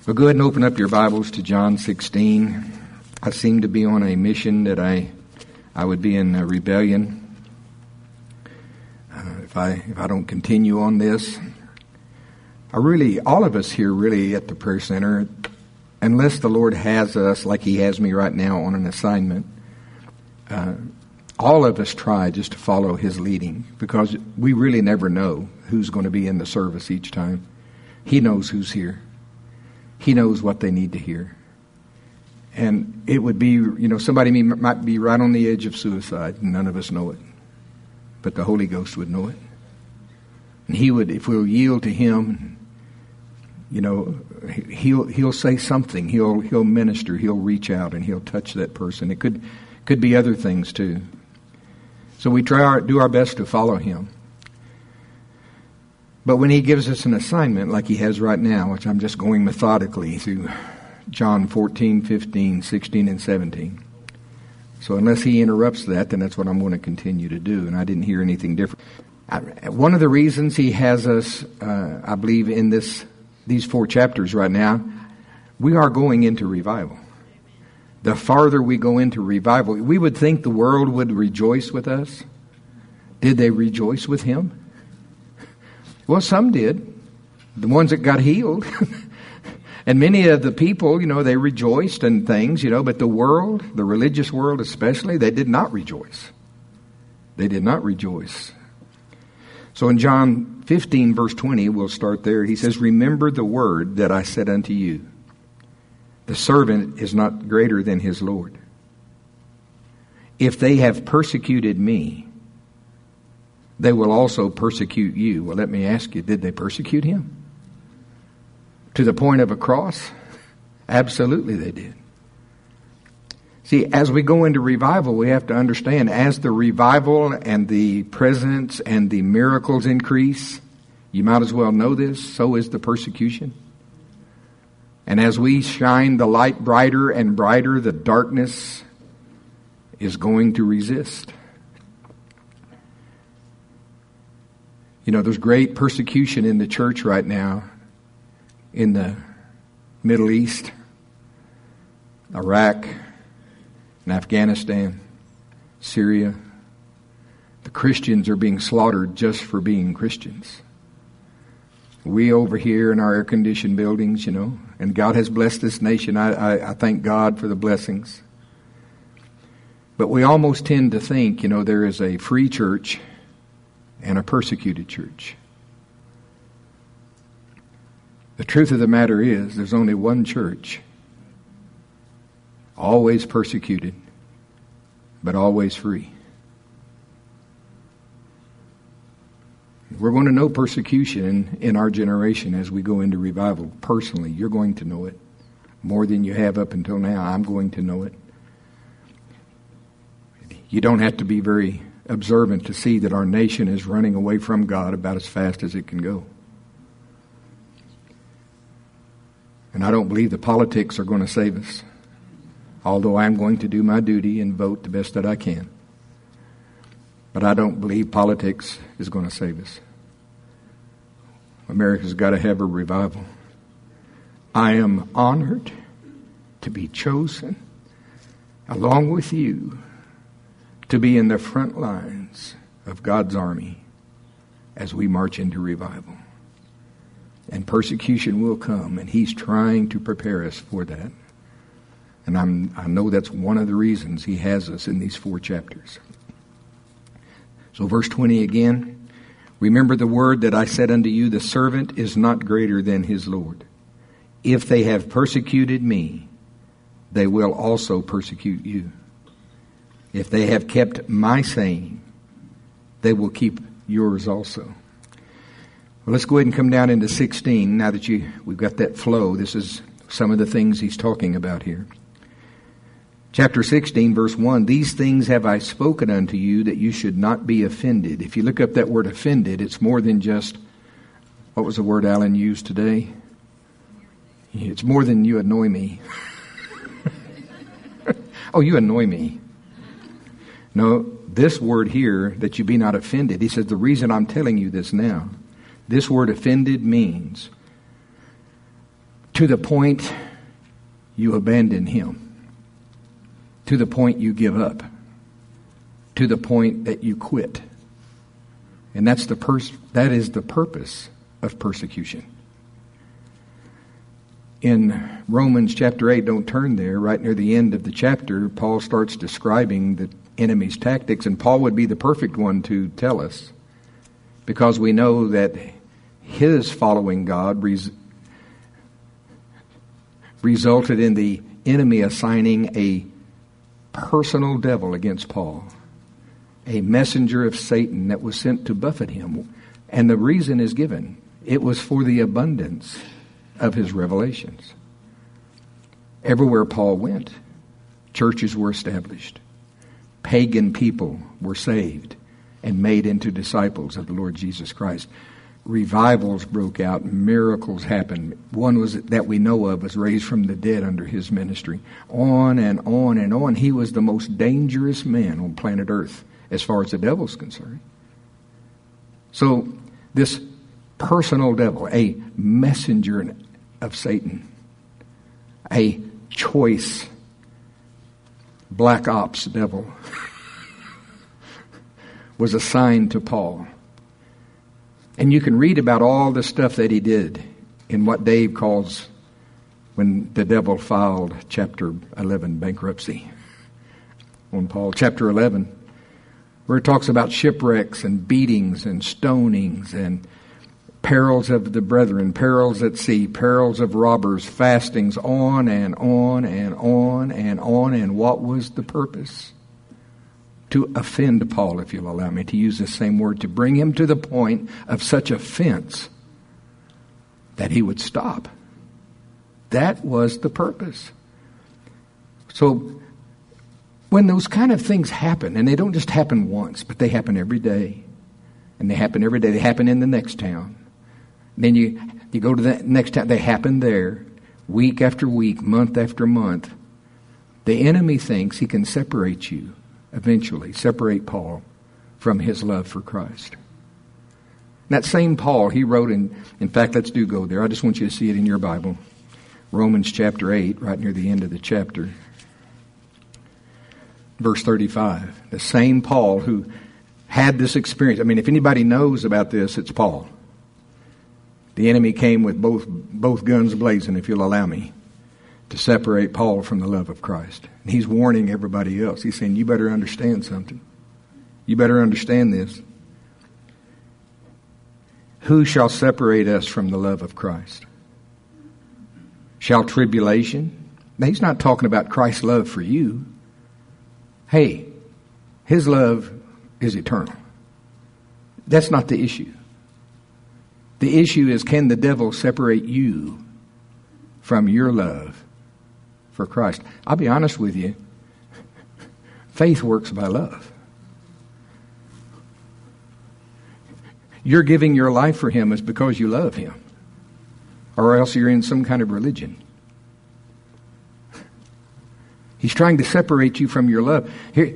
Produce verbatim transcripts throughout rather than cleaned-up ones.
Well, go ahead and open up your Bibles to John sixteen. I seem to be on a mission that I I would be in a rebellion uh, if I if I don't continue on this. I really, all of us here really at the prayer center, unless the Lord has us like He has me right now on an assignment, uh, all of us try just to follow His leading, because we really never know who's going to be in the service each time. He knows who's here. He knows what they need to hear. And it would be, you know, somebody may, might be right on the edge of suicide, and none of us know it. But the Holy Ghost would know it. And He would, if we'll yield to Him, you know, He'll He'll say something. He'll He'll minister. He'll reach out and He'll touch that person. It could could be other things too. So we try our, do our best to follow Him. But when He gives us an assignment like He has right now, which I'm just going methodically through John fourteen, fifteen, sixteen, and seventeen. So unless He interrupts that, then that's what I'm going to continue to do. And I didn't hear anything different. I, one of the reasons He has us, uh, I believe, in this these four chapters right now, we are going into revival. The farther we go into revival, we would think the world would rejoice with us. Did they rejoice with Him? Well, some did. The ones that got healed. And many of the people, you know, they rejoiced and things, you know, but the world, the religious world especially, they did not rejoice. They did not rejoice. So in John fifteen, verse twenty, we'll start there. He says, "Remember the word that I said unto you. The servant is not greater than his Lord. If they have persecuted me, they will also persecute you." Well, let me ask you, did they persecute Him? To the point of a cross? Absolutely they did. See, as we go into revival, we have to understand, as the revival and the presence and the miracles increase, you might as well know this, so is the persecution. And as we shine the light brighter and brighter, the darkness is going to resist. You know, there's great persecution in the church right now in the Middle East, Iraq, and Afghanistan, Syria. The Christians are being slaughtered just for being Christians. We over here in our air-conditioned buildings, you know, and God has blessed this nation. I, I, I thank God for the blessings. But we almost tend to think, you know, there is a free church and a persecuted church. The truth of the matter is, there's only one church, always persecuted, but always free. We're going to know persecution in, in our generation as we go into revival. Personally, you're going to know it more than you have up until now. I'm going to know it. You don't have to be very observant to see that our nation is running away from God about as fast as it can go. And I don't believe the politics are going to save us, although I'm going to do my duty and vote the best that I can. But I don't believe politics is going to save us. America's got to have a revival. I am honored to be chosen, along with you, to be in the front lines of God's army as we march into revival. And persecution will come, and He's trying to prepare us for that. And I'm, I know that's one of the reasons He has us in these four chapters. So verse twenty again, "Remember the word that I said unto you, the servant is not greater than his Lord. If they have persecuted me, they will also persecute you. If they have kept my saying, they will keep yours also." Well, let's go ahead and come down into sixteen. Now that you we've got that flow, this is some of the things he's talking about here. Chapter sixteen, verse one, "These things have I spoken unto you, that you should not be offended." If you look up that word offended, it's more than just, what was the word Alan used today? It's more than "you annoy me." Oh, you annoy me. No, this word here, that you be not offended, he says, the reason I'm telling you this now, this word offended means to to the point you abandon him, to the point you give up, to the point that you quit. And that's the pers- that is the purpose of persecution. In Romans chapter eight, don't turn there, right near the end of the chapter, Paul starts describing the enemy's tactics, and Paul would be the perfect one to tell us, because we know that his following God res- resulted in the enemy assigning a personal devil against Paul, a messenger of Satan that was sent to buffet him. And the reason is given. It was for the abundance of his revelations. Everywhere Paul went, churches were established. Pagan people were saved and made into disciples of the Lord Jesus Christ. Revivals broke out, miracles happened. One was that we know of was raised from the dead under his ministry. On and on and on. He was the most dangerous man on planet Earth as far as the devil's concerned. So this personal devil, a messenger of Satan, a choice black ops devil, was assigned to Paul. And you can read about all the stuff that he did in what Dave calls, when the devil filed chapter eleven bankruptcy on Paul. Chapter eleven, where it talks about shipwrecks and beatings and stonings and perils of the brethren, perils at sea, perils of robbers, fastings, on and on and on and on. And what was the purpose? To offend Paul, if you'll allow me to use the same word, to bring him to the point of such offense that he would stop. That was the purpose. So when those kind of things happen, and they don't just happen once, but they happen every day, and they happen every day, they happen in the next town. Then you, you go to the next town, they happen there, week after week, month after month. The enemy thinks he can separate you, eventually, separate Paul from his love for Christ. That same Paul, he wrote in, in fact, let's do go there. I just want you to see it in your Bible. Romans chapter eight, right near the end of the chapter. Verse thirty-five. The same Paul who had this experience. I mean, if anybody knows about this, it's Paul. The enemy came with both both guns blazing, if you'll allow me, to separate Paul from the love of Christ. And he's warning everybody else. He's saying, you better understand something. You better understand this. Who shall separate us from the love of Christ? Shall tribulation? Now, he's not talking about Christ's love for you. Hey, his love is eternal. That's not the issue. The issue is, can the devil separate you from your love for Christ? I'll be honest with you. Faith works by love. You're giving your life for him is because you love him, or else you're in some kind of religion. He's trying to separate you from your love. Here,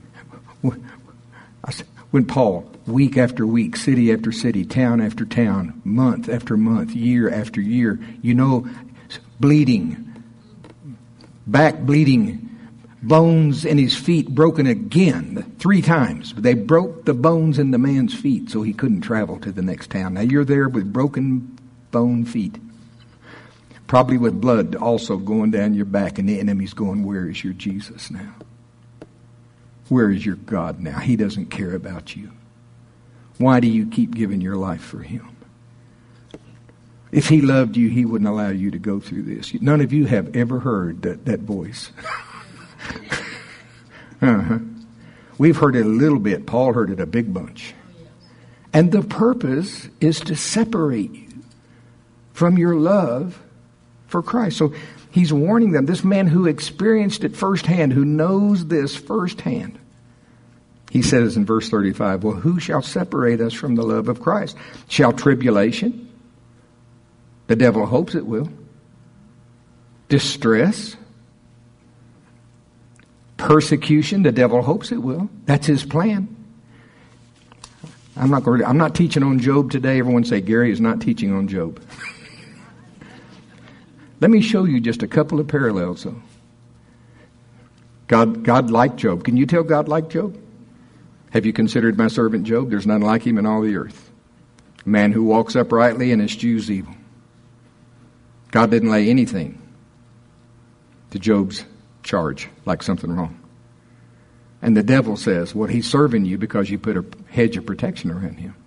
when Paul, week after week, city after city, town after town, month after month, year after year, you know, bleeding, back bleeding, bones in his feet broken again three times. They broke the bones in the man's feet so he couldn't travel to the next town. Now you're there with broken bone feet, probably with blood also going down your back, and the enemy's going, where is your Jesus now? Where is your God now? He doesn't care about you. Why do you keep giving your life for him? If he loved you, he wouldn't allow you to go through this. None of you have ever heard that, that voice. uh-huh. We've heard it a little bit. Paul heard it a big bunch. And the purpose is to separate you from your love for Christ. So he's warning them, this man who experienced it firsthand, who knows this firsthand. He says in verse thirty-five, well, who shall separate us from the love of Christ? Shall tribulation? The devil hopes it will. Distress? Persecution? The devil hopes it will. That's his plan. I'm not going to, I'm not teaching on Job today. Everyone say Gary is not teaching on Job. Let me show you just a couple of parallels, though. God, God liked Job. Can you tell God liked Job? Have you considered my servant Job? There's none like him in all the earth. A man who walks uprightly and eschews evil. God didn't lay anything to Job's charge like something wrong. And the devil says, well, he's serving you because you put a hedge of protection around him.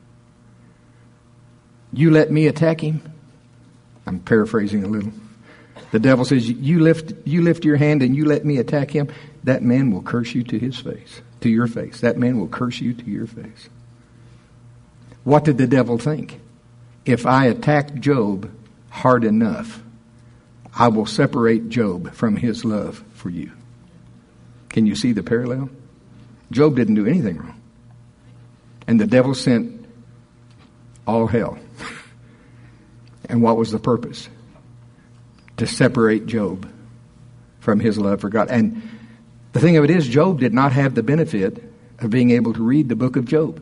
You let me attack him. I'm paraphrasing a little. The devil says, you lift, you lift your hand and you let me attack him. That man will curse you to his face, to your face. That man will curse you to your face. What did the devil think? If I attack Job hard enough, I will separate Job from his love for you. Can you see the parallel? Job didn't do anything wrong. And the devil sent all hell. And what was the purpose? To separate Job from his love for God. And the thing of it is, Job did not have the benefit of being able to read the book of Job.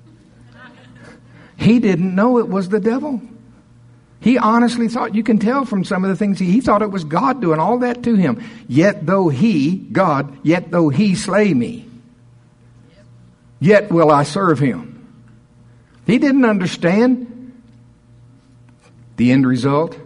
He didn't know it was the devil. He honestly thought, you can tell from some of the things, he, he thought it was God doing all that to him. Yet though he, God, yet though he slay me, yet will I serve him. He didn't understand the end result.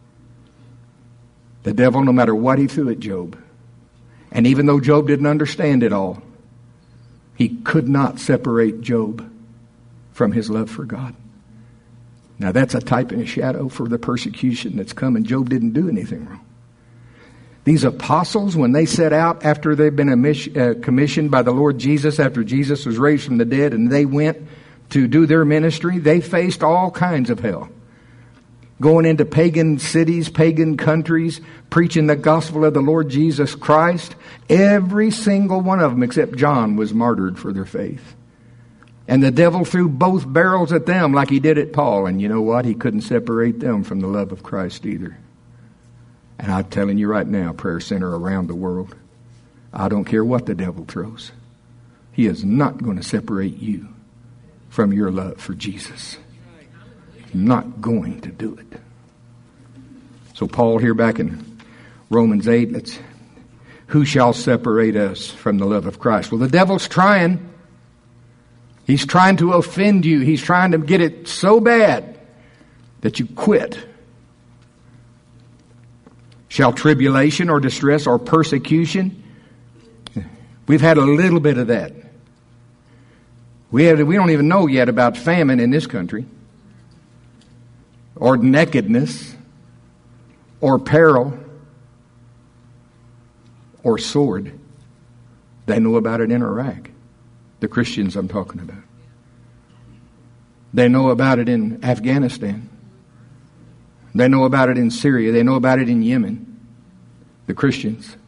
The devil, no matter what he threw at Job, and even though Job didn't understand it all, he could not separate Job from his love for God. Now that's a type and a shadow for the persecution that's coming. Job didn't do anything wrong. These apostles, when they set out after they've been uh, commissioned by the Lord Jesus, after Jesus was raised from the dead, and they went to do their ministry, they faced all kinds of hell. Going into pagan cities, pagan countries, preaching the gospel of the Lord Jesus Christ. Every single one of them, except John, was martyred for their faith. And the devil threw both barrels at them like he did at Paul. And you know what? He couldn't separate them from the love of Christ either. And I'm telling you right now, Prayer Center around the world, I don't care what the devil throws. He is not going to separate you from your love for Jesus. Not going to do it. So Paul here back in Romans eight, let's, who shall separate us from the love of Christ? Well, the devil's trying. He's trying to offend you. He's trying to get it so bad that you quit. Shall tribulation or distress or persecution? We've had a little bit of that. We have, we don't even know yet about famine in this country, or nakedness, or peril, or sword. They know about it in Iraq. The Christians I'm talking about. They know about it in Afghanistan. They know about it in Syria. They know about it in Yemen. The Christians.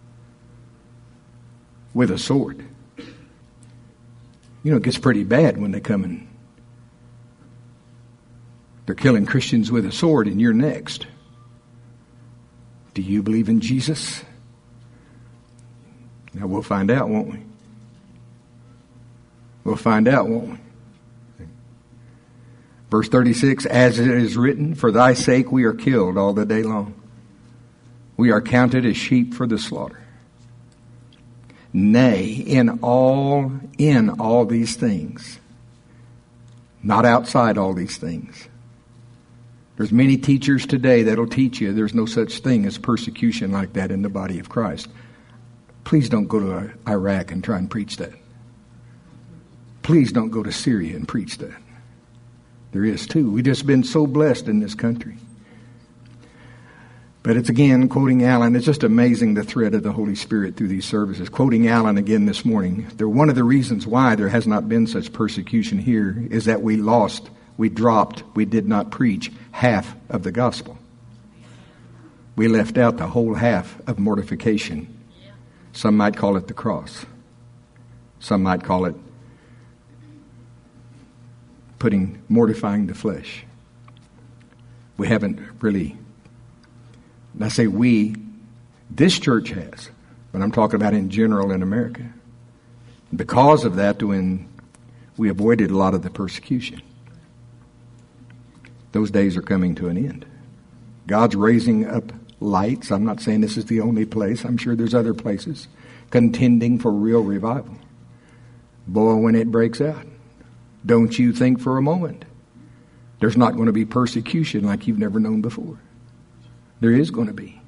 With a sword. You know, it gets pretty bad when they come in. They're killing Christians with a sword, and you're next. Do you believe in Jesus? Now we'll find out, won't we? We'll find out, won't we? Verse thirty-six, as it is written, for thy sake we are killed all the day long. We are counted as sheep for the slaughter. Nay, in all, in all these things, not outside all these things. There's many teachers today that'll teach you there's no such thing as persecution like that in the body of Christ. Please don't go to Iraq and try and preach that. Please don't go to Syria and preach that. There is too. We've just been so blessed in this country. But it's again, quoting Alan, it's just amazing the thread of the Holy Spirit through these services. Quoting Alan again this morning, they're one of the reasons why there has not been such persecution here is that we lost, we dropped, we did not preach half of the gospel. We left out the whole half of mortification. Some might call it the cross. Some might call it putting, mortifying the flesh. We haven't really, and I say we, this church has, but I'm talking about in general in America. Because of that, when we avoided a lot of the persecution. Those days are coming to an end. God's raising up lights. I'm not saying this is the only place. I'm sure there's other places contending for real revival. Boy, when it breaks out, don't you think for a moment there's not going to be persecution like you've never known before. There is going to be.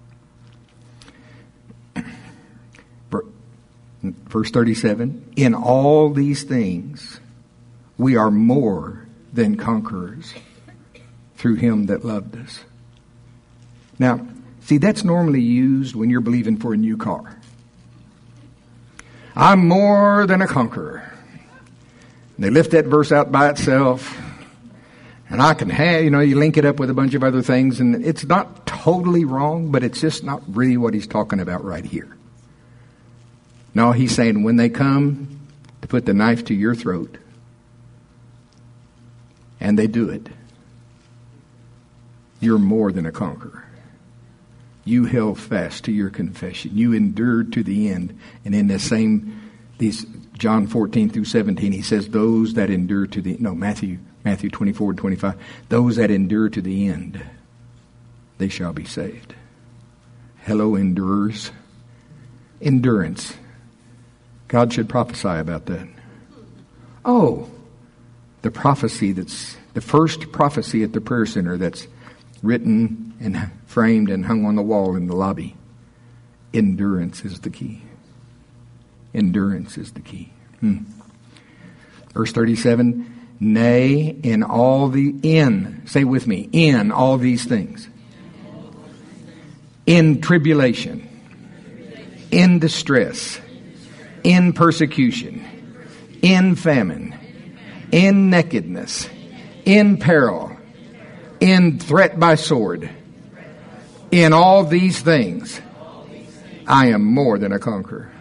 Verse thirty-seven, in all these things we are more than conquerors through him that loved us. Now, see, that's normally used when you're believing for a new car. I'm more than a conqueror. They lift that verse out by itself, and I can have, you know, you link it up with a bunch of other things, and it's not totally wrong, but it's just not really what he's talking about right here. No, he's saying when they come to put the knife to your throat, and they do it, you're more than a conqueror. You held fast to your confession. You endured to the end. And in the same, these John fourteen through seventeen, he says, those that endure to the, no, Matthew, Matthew twenty-four and twenty-five, those that endure to the end, they shall be saved. Hello, endurers. Endurance. God should prophesy about that. Oh, the prophecy that's, the first prophecy at the prayer center that's written and framed and hung on the wall in the lobby. Endurance is the key. Endurance is the key. Hmm. Verse thirty-seven, nay, in all the, in, say with me, in all these things. In tribulation, in distress, in persecution, in famine, in nakedness, in peril, in threat by sword. In all these things, I am more than a conqueror.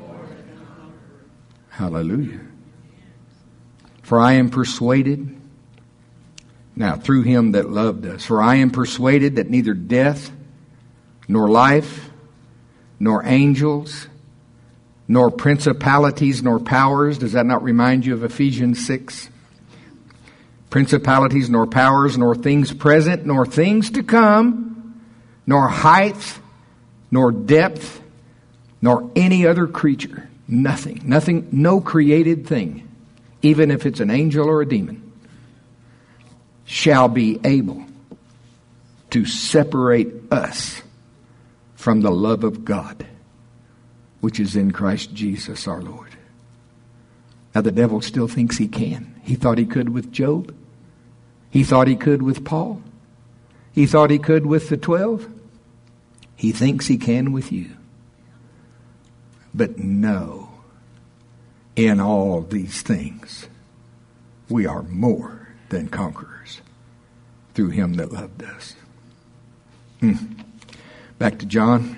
Hallelujah. For I am persuaded, now through him that loved us, for I am persuaded that neither death, nor life, nor angels, nor principalities, nor powers. Does that not remind you of Ephesians six? Principalities, nor powers, nor things present, nor things to come, nor height, nor depth, nor any other creature. Nothing. Nothing, no created thing, even if it's an angel or a demon, shall be able to separate us from the love of God, which is in Christ Jesus our Lord. Now the devil still thinks he can. He thought he could with Job. He thought he could with Paul. He thought he could with the twelve. He thinks he can with you. But no, in all these things, we are more than conquerors through him that loved us. Hmm. Back to John.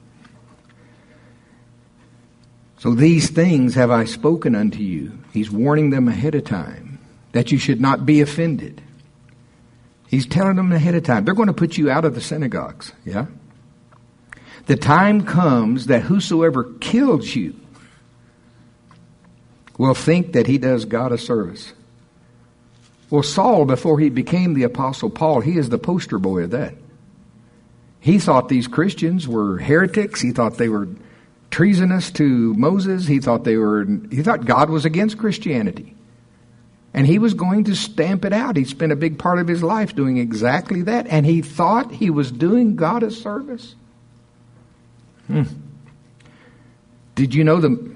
So these things have I spoken unto you. He's warning them ahead of time that you should not be offended. He's telling them ahead of time. They're going to put you out of the synagogues. Yeah? The time comes that whosoever kills you will think that he does God a service. Well, Saul, before he became the Apostle Paul, he is the poster boy of that. He thought these Christians were heretics. He thought they were treasonous to Moses. He thought they were, he thought God was against Christianity. And he was going to stamp it out. He spent a big part of his life doing exactly that. And he thought he was doing God a service. Hmm. Did you know the,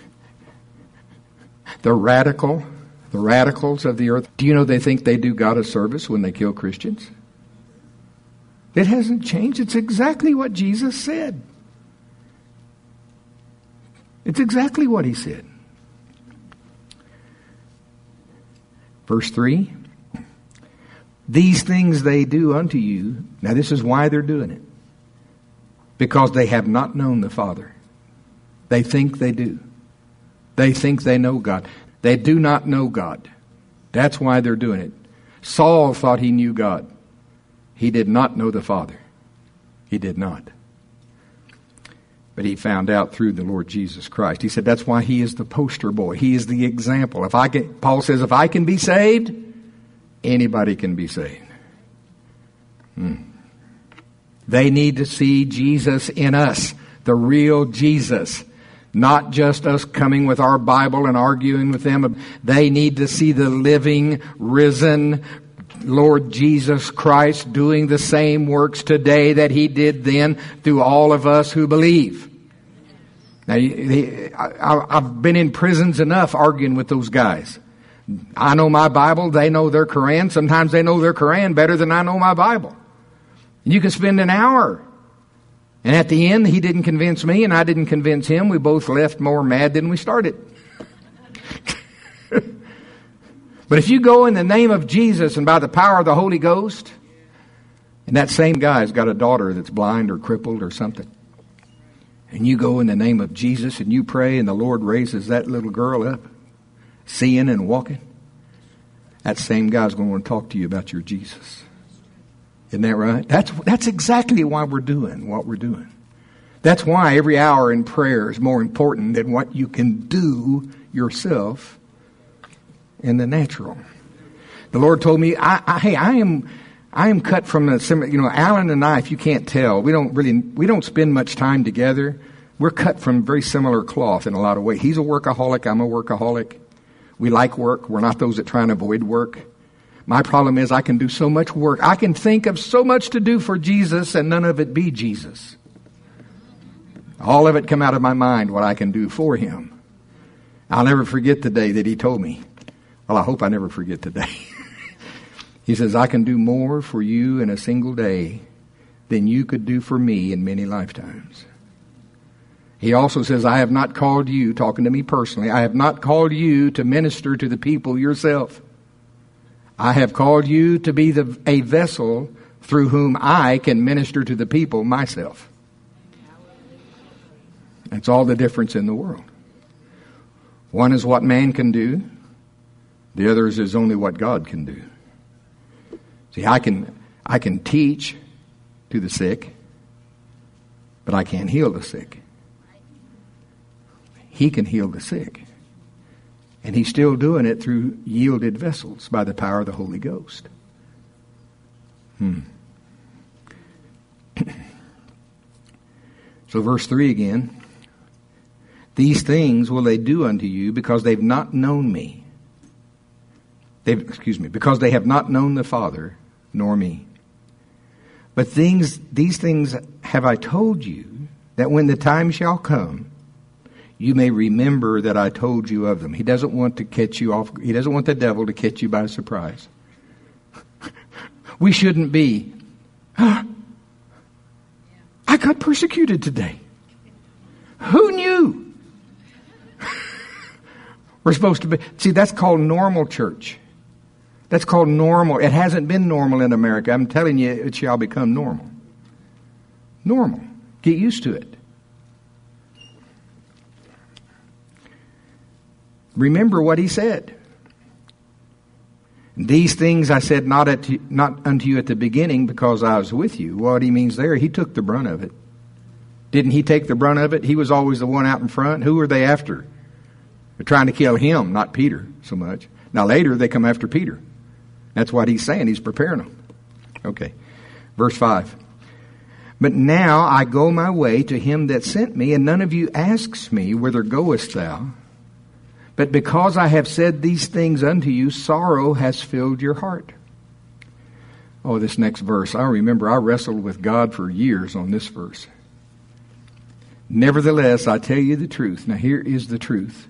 the radical, the radicals of the earth, do you know they think they do God a service when they kill Christians? It hasn't changed. It's exactly what Jesus said. It's exactly what he said. Verse three, these things they do unto you. Now this is why they're doing it. Because they have not known the Father. They think they do. They think they know God. They do not know God. That's why they're doing it. Saul thought he knew God. He did not know the Father. He did not. But he found out through the Lord Jesus Christ. He said that's why he is the poster boy. He is the example. If I can, Paul says, if I can be saved, anybody can be saved. Hmm. They need to see Jesus in us, the real Jesus. Not just us coming with our Bible and arguing with them. They need to see the living, risen Lord Jesus Christ doing the same works today that He did then through all of us who believe. Now, I've been in prisons enough arguing with those guys. I know my Bible. They know their Quran. Sometimes they know their Quran better than I know my Bible. And you can spend an hour. And at the end, he didn't convince me and I didn't convince him. We both left more mad than we started. But if you go in the name of Jesus and by the power of the Holy Ghost, and that same guy's got a daughter that's blind or crippled or something, and you go in the name of Jesus and you pray and the Lord raises that little girl up, seeing and walking, that same guy's going to want to talk to you about your Jesus. Isn't that right? That's that's exactly why we're doing what we're doing. That's why every hour in prayer is more important than what you can do yourself in the natural. The Lord told me, I, I, hey, I am I am cut from the, you know, Alan and I, if you can't tell, we don't really, we don't spend much time together. We're cut from very similar cloth in a lot of ways. He's a workaholic. I'm a workaholic. We like work. We're not those that try and avoid work. My problem is I can do so much work. I can think of so much to do for Jesus and none of it be Jesus. All of it come out of my mind what I can do for Him. I'll never forget the day that He told me. Well, I hope I never forget the day. He says, I can do more for you in a single day than you could do for me in many lifetimes. He also says, I have not called you, talking to me personally, I have not called you to minister to the people yourself. I have called you to be the, a vessel through whom I can minister to the people myself. That's all the difference in the world. One is what man can do. The other is only what God can do. See, I can, I can teach to the sick, but I can't heal the sick. He can heal the sick. And He's still doing it through yielded vessels by the power of the Holy Ghost. Hmm. So verse three again. These things will they do unto you because they've not known me. They've, excuse me, because they have not known the Father nor me. But things, these things have I told you, that when the time shall come, you may remember that I told you of them. He doesn't want to catch you off. He doesn't want the devil to catch you by surprise. We shouldn't be. Huh? I got persecuted today. Who knew? We're supposed to be. See, that's called normal church. That's called normal. It hasn't been normal in America. I'm telling you, it shall become normal. Normal. Get used to it. Remember what He said. These things I said not at you, not unto you at the beginning because I was with you. What He means there, He took the brunt of it. Didn't He take the brunt of it? He was always the one out in front. Who were they after? They're trying to kill Him, not Peter so much. Now later they come after Peter. That's what He's saying. He's preparing them. Okay. Verse five. But now I go my way to Him that sent me, and none of you asks me, whither goest thou? But because I have said these things unto you, sorrow has filled your heart. Oh, this next verse. I remember I wrestled with God for years on this verse. Nevertheless, I tell you the truth. Now here is the truth.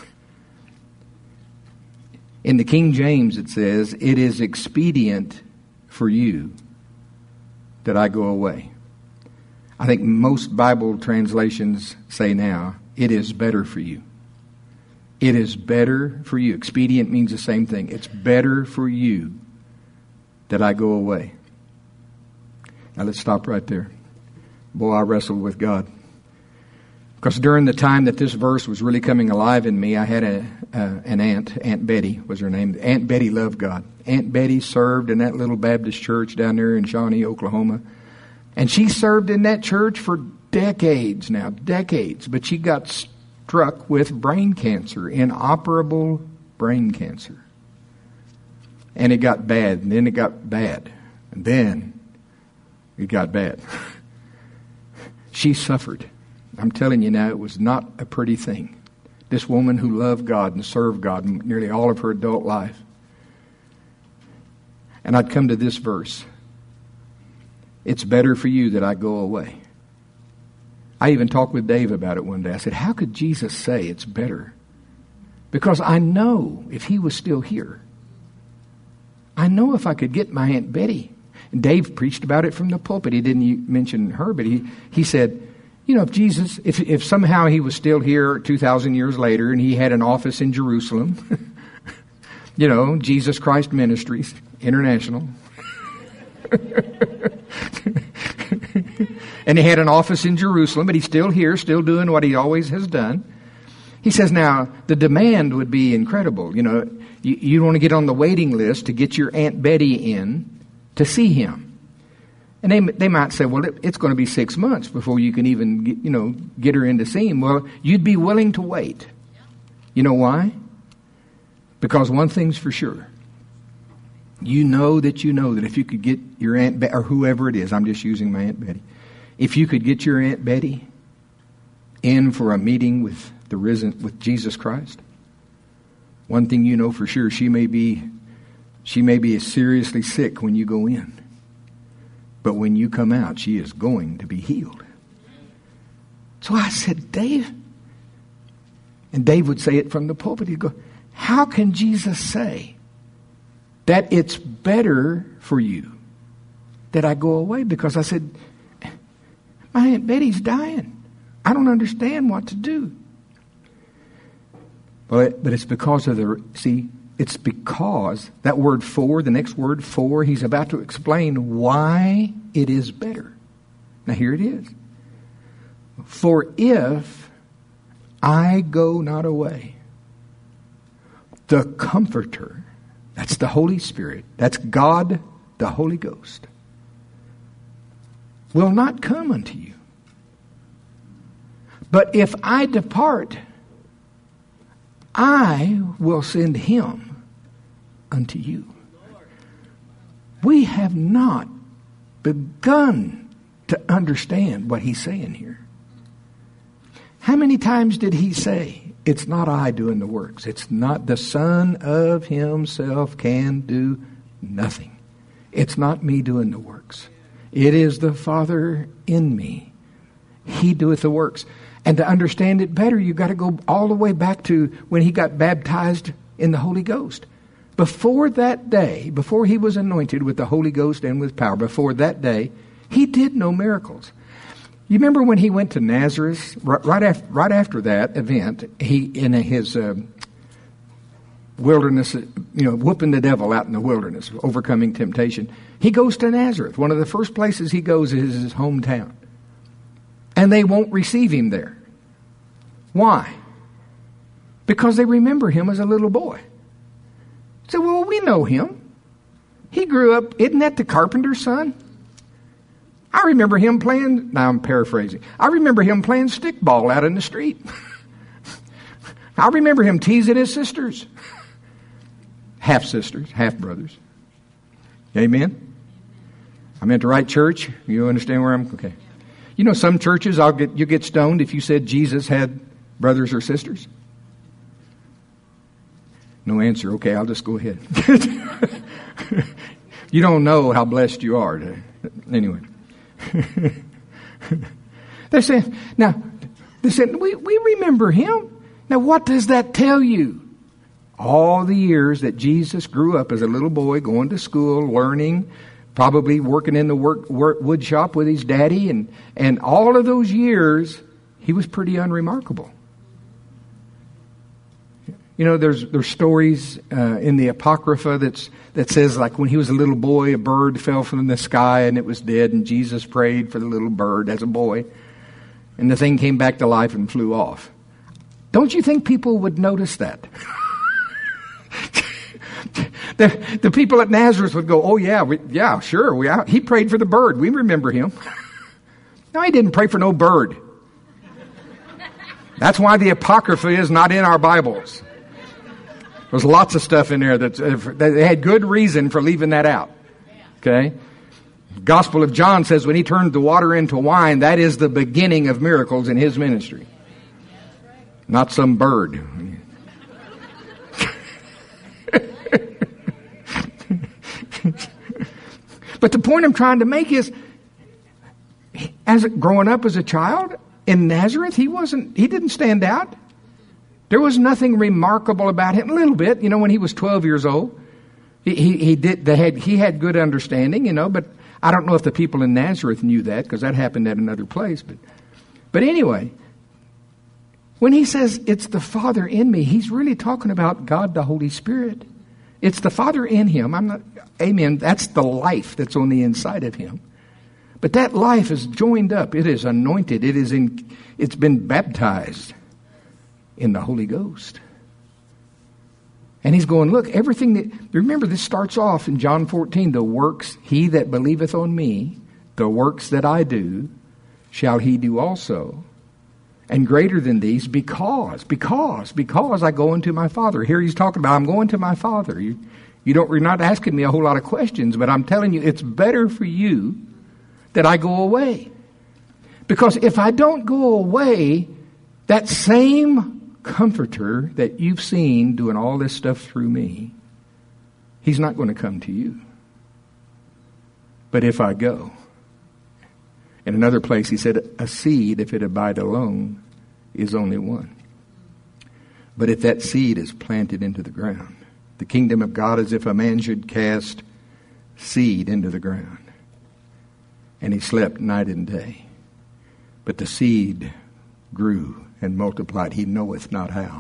In the King James it says, it is expedient for you that I go away. I think most Bible translations say now, it is better for you. It is better for you. Expedient means the same thing. It's better for you that I go away. Now let's stop right there. Boy, I wrestled with God. Because during the time that this verse was really coming alive in me, I had a, uh, an aunt, Aunt Betty was her name. Aunt Betty loved God. Aunt Betty served in that little Baptist church down there in Shawnee, Oklahoma. And she served in that church for decades now, decades. But she got struck with brain cancer, inoperable brain cancer. And it got bad, and then it got bad. And then it got bad. She suffered. I'm telling you now, it was not a pretty thing. This woman who loved God and served God nearly all of her adult life. And I'd come to this verse. It's better for you that I go away. I even talked with Dave about it one day. I said, how could Jesus say it's better? Because I know if he was still here, I know if I could get my Aunt Betty. And Dave preached about it from the pulpit. He didn't mention her, but he, he said, you know, if Jesus, if, if somehow he was still here two thousand years later and he had an office in Jerusalem, you know, Jesus Christ Ministries International, and he had an office in Jerusalem, but he's still here, still doing what he always has done. He says, now, the demand would be incredible. You know, you, you want to get on the waiting list to get your Aunt Betty in to see him. And they they might say, well, it, it's going to be six months before you can even, get, you know, get her in to see him. Well, you'd be willing to wait. You know why? Because one thing's for sure. You know that you know that if you could get your Aunt Betty, or whoever it is, I'm just using my Aunt Betty. If you could get your Aunt Betty in for a meeting with the risen, with Jesus Christ, one thing you know for sure, she may be, she may be seriously sick when you go in. But when you come out, she is going to be healed. So I said, Dave, and Dave would say it from the pulpit. He'd go, how can Jesus say that it's better for you that I go away? Because I said, my Aunt Betty's dying. I don't understand what to do. But, but it's because of the, see, it's because that word for, the next word for, he's about to explain why it is better. Now here it is. For if I go not away, the Comforter, that's the Holy Spirit, that's God, the Holy Ghost, will not come unto you. But if I depart, I will send him unto you. We have not begun to understand what he's saying here. How many times did he say, it's not I doing the works. It's not the Son of himself can do nothing. It's not me doing the works. It is the Father in me. He doeth the works. And to understand it better, you've got to go all the way back to when he got baptized in the Holy Ghost. Before that day, before he was anointed with the Holy Ghost and with power, before that day, he did no miracles. You remember when he went to Nazareth, right, right, after, right after that event, he in his uh, wilderness, you know, whooping the devil out in the wilderness, overcoming temptation. He goes to Nazareth. One of the first places he goes is his hometown. And they won't receive him there. Why? Because they remember him as a little boy. So, well, we know him. He grew up, isn't that the carpenter's son? I remember him playing, now I'm paraphrasing, I remember him playing stickball out in the street. I remember him teasing his sisters. Half sisters, half brothers. Amen? I'm at the right church. You understand where I'm, okay. You know, some churches, I'll get you get stoned if you said Jesus had brothers or sisters. No answer. Okay, I'll just go ahead. You don't know how blessed you are. To, anyway. They're saying, now, they said, we, we remember him. Now, what does that tell you? All the years that Jesus grew up as a little boy, going to school, learning, probably working in the work, work, wood shop with his daddy, and, and all of those years, he was pretty unremarkable. You know, there's there's stories uh, in the Apocrypha that's that says, like, when he was a little boy, a bird fell from the sky and it was dead, and Jesus prayed for the little bird as a boy, and the thing came back to life and flew off. Don't you think people would notice that? the, the people at Nazareth would go, oh yeah, we, yeah, sure, we, he prayed for the bird. We remember him. No, he didn't pray for no bird. That's why the Apocrypha is not in our Bibles. There's lots of stuff in there that uh, they had good reason for leaving that out. Okay? Gospel of John says when he turned the water into wine, that is the beginning of miracles in his ministry. Not some bird. But the point I'm trying to make is, as growing up as a child in Nazareth, he wasn't, he didn't stand out. There was nothing remarkable about him. A little bit, you know, when he was twelve years old, he, he, he did, they had, he had good understanding, you know, but I don't know if the people in Nazareth knew that, because that happened at another place. But, but anyway, when he says it's the Father in me, he's really talking about God, the Holy Spirit. It's the Father in him. I'm not, amen. That's the life that's on the inside of him. But that life is joined up. It is anointed. It is in, it's been baptized in the Holy Ghost. And he's going, look, everything that, remember this starts off in John fourteen, the works, he that believeth on me, the works that I do, shall he do also. And greater than these, because, because, because I go into my Father. Here he's talking about, I'm going to my Father. You, you don't, you're not asking me a whole lot of questions, but I'm telling you, it's better for you that I go away. Because if I don't go away, that same Comforter that you've seen doing all this stuff through me, he's not going to come to you. But if I go, in another place he said, a seed, if it abide alone, is only one. But if that seed is planted into the ground, the kingdom of God is if a man should cast seed into the ground. And he slept night and day. But the seed grew and multiplied. He knoweth not how.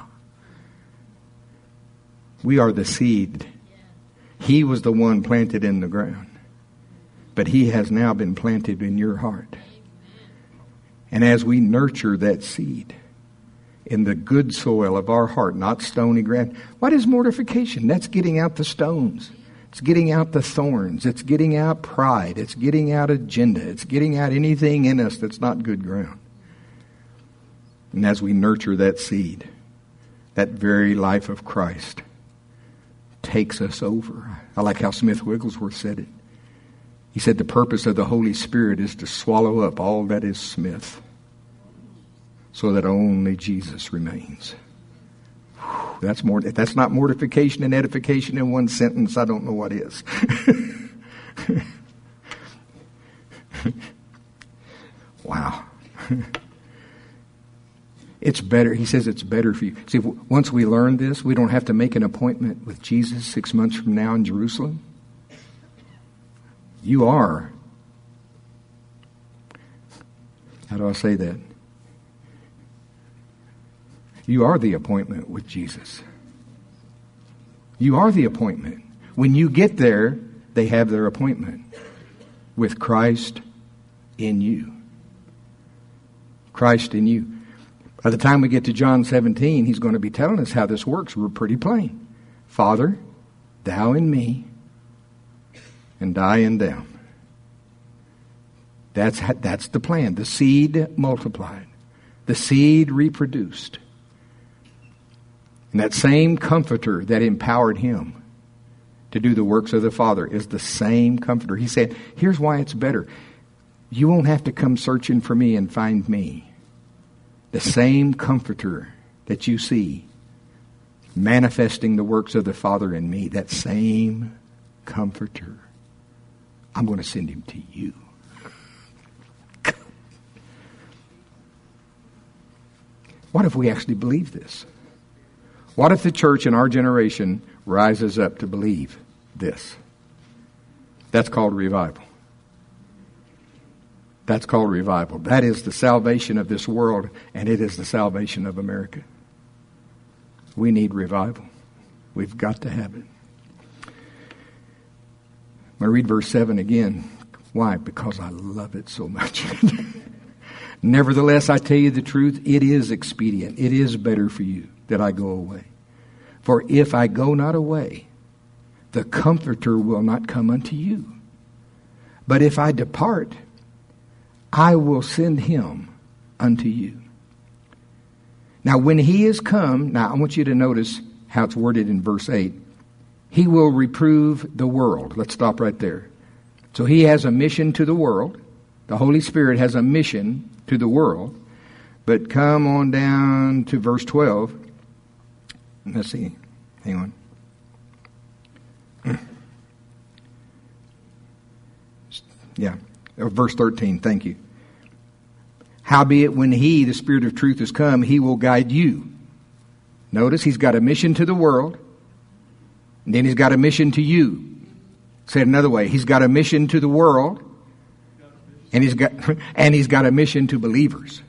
We are the seed. He was the one planted in the ground. But he has now been planted in your heart. And as we nurture that seed in the good soil of our heart, not stony ground. What is mortification? That's getting out the stones. It's getting out the thorns. It's getting out pride. It's getting out agenda. It's getting out anything in us that's not good ground. And as we nurture that seed, that very life of Christ takes us over. I like how Smith Wigglesworth said it. He said the purpose of the Holy Spirit is to swallow up all that is Smith so that only Jesus remains. Whew, that's more. If that's not mortification and edification in one sentence, I don't know what is. Wow. It's better. He says it's better for you. See, once we learn this, we don't have to make an appointment with Jesus six months from now in Jerusalem. You are. How do I say that? You are the appointment with Jesus. You are the appointment. When you get there, they have their appointment with Christ in you. Christ in you. By the time we get to John seventeen, he's going to be telling us how this works. We're pretty plain. Father, thou in me, and I in them. That's, that's the plan. The seed multiplied. The seed reproduced. And that same Comforter that empowered him to do the works of the Father is the same Comforter. He said, here's why it's better. You won't have to come searching for me and find me. The same Comforter that you see manifesting the works of the Father in me, that same Comforter, I'm going to send him to you. What if we actually believe this? What if the church in our generation rises up to believe this? That's called revival. That's called revival. That is the salvation of this world, and it is the salvation of America. We need revival. We've got to have it. I'm going to read verse seven again. Why? Because I love it so much. Nevertheless, I tell you the truth, it is expedient. It is better for you that I go away. For if I go not away, the Comforter will not come unto you. But if I depart, I will send him unto you. Now, when he is come, now I want you to notice how it's worded in verse eight. He will reprove the world. Let's stop right there. So he has a mission to the world. The Holy Spirit has a mission to the world. But come on down to verse twelve. Let's see. Hang on. Yeah. Or verse thirteen. Thank you. Howbeit when he, the Spirit of truth, is come, he will guide you. Notice he's got a mission to the world. And then he's got a mission to you. Said another way, he's got a mission to the world. And he's got and he's got a mission to believers.